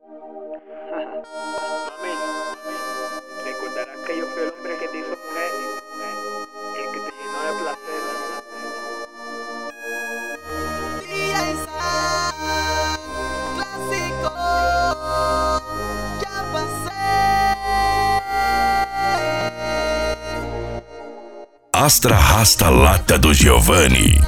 Mami, recordarás que yo fui el hombre que te hizo mujer, el que te llenó de placer. Clásico, ya pasé. Astra Rasta Lata do Giovanni.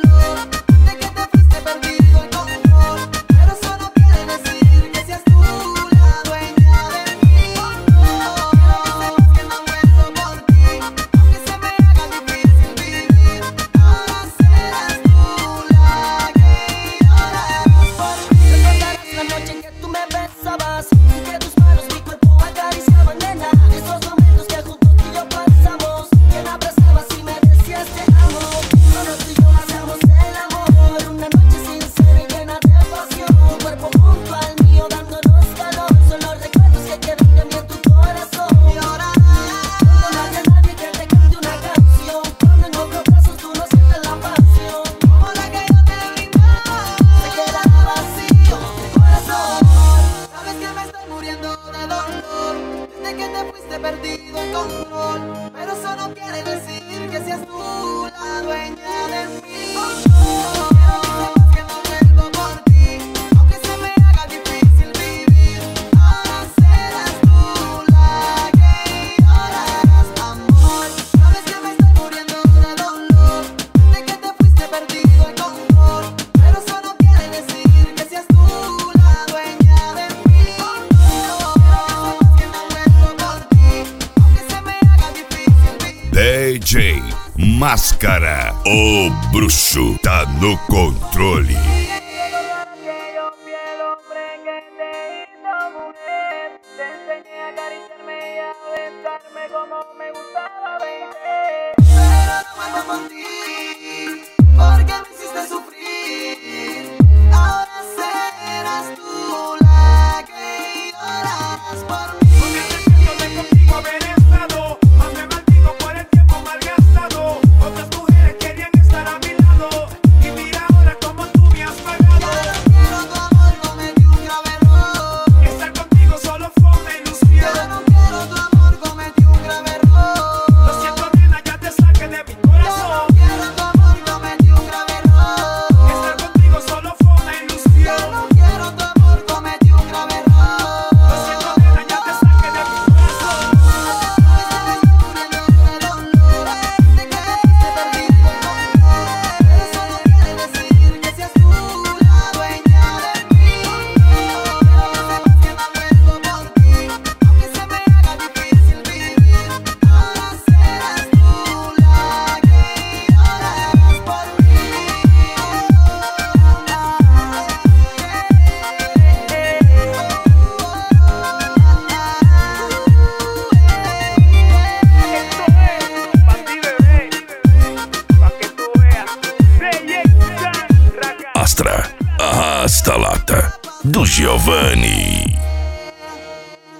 Perdido el control, pero eso no quiere decir que seas tú la dueña de mí. Que no vuelvo por ti, aunque se me haga difícil vivir. Ahora serás tú la que llorarás, amor. Sabes que me estoy muriendo de dolor, desde que te fuiste perdido el control, pero eso no quiere decir que seas tú la dueña de mí. DJ Máscara, o bruxo tá no controle. Porque me hiciste sufrir. Ahora serás tú la que llorarás por mí. Contigo haber estado, me maldigo por el tiempo malgastado. Otras mujeres querían estar a mi lado, y mira ahora cómo tú me has pagado. Ya no quiero tu amor, cometí un grave error. Estar contigo solo fue una ilusión. Ya no quiero tu amor, cometí un grave error. Lo siento, nena, ya te saqué de mi Ya corazón. no quiero tu amor, cometí un grave error. Estar contigo solo fue una Ya ilusión. no quiero tu amor, cometí un grave error. Lo siento, nena, ya te saqué de mi corazón. Astra Rasta Lata do Giovanni.